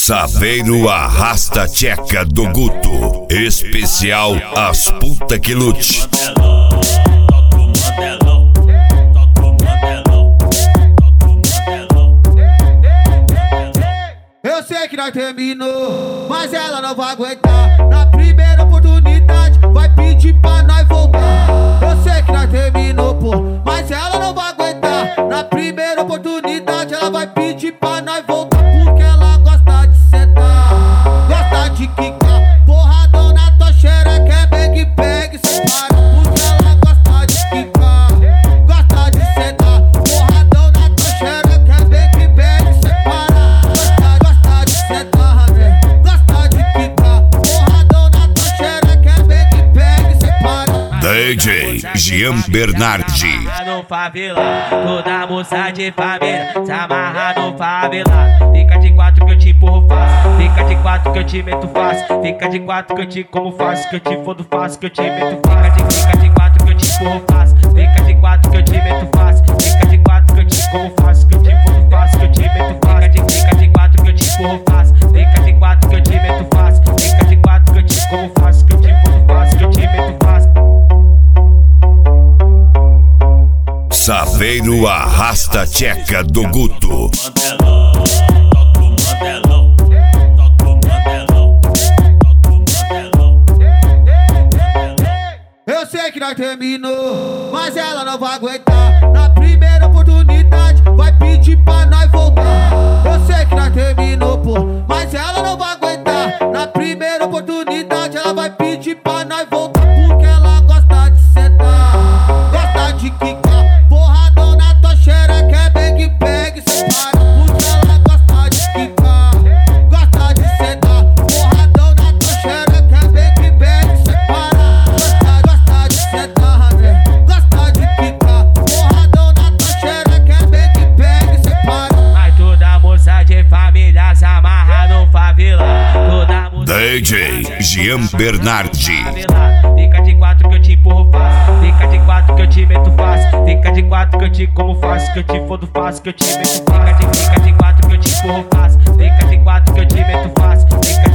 Saveiro arrasta tcheca do Guto. Especial as puta que lute. Eu sei que nós terminou, mas ela não vai aguentar. Na primeira oportunidade vai pedir pra nós voltar. Eu sei que nós terminou, pô, mas ela não vai aguentar. Na primeira oportunidade ela vai pedir pra nós voltar. Porque ela gosta de sentar, gosta de quicar. Porradão na tua xereca é bang bang, cê para. Porque ela gosta de quicar, gosta de sentar. Porradão na tua xereca é bang bang, cê para. Gosta de sentar, né? Gosta de quicar. Porradão na tua xereca é bang bang, cê para. DJ Jean Bernardi. No favela, toda moça de família se amarra no favela. Fica de quatro que eu te empurro fácil, fica de quatro que eu te meto fácil, fica de quatro que eu te como fácil, que eu te fodo fácil, que eu te meto fácil. Fica de quatro que eu te empurro fácil, fica de quatro que eu te meto fácil, fica de quatro que eu te como fácil, que eu te fodo fácil, que eu te meto fácil. Fica de quatro que eu te empurro fácil, fica de quatro que eu te meto fácil, fica de quatro que eu te como fácil, que eu te fodo fácil, que eu te meto fácil. Saveiro arrasta tcheca do Guto. Eu sei que nós terminou, mas ela não vai aguentar. Na primeira oportunidade vai pedir pra nós voltar. Eu sei que nós terminou, pô, mas ela não vai aguentar. Na primeira oportunidade ela vai pedir pra nós voltar. Porque ela gosta de sentar, gosta de quicar. Porradão na tua xereca é bang bang, cê para. Porque ela gosta de quicar, gosta de sentar. Porradão na tua xereca é bang bang, cê para. Gosta de sentar, né? Gosta de quicar. Porradão na tua xereca é bang bang, cê para. Mas toda moça de família se amarra no favela. Toda moça DJ Jean Bernardi. Fica de quatro que eu te empurro fácil, fica de quatro que eu te meto fácil, fica de quatro que eu te como fácil, que eu te fodo fácil, que eu te meto. Fica de quatro que eu te empurro fácil, fica de quatro que eu te meto fácil, fica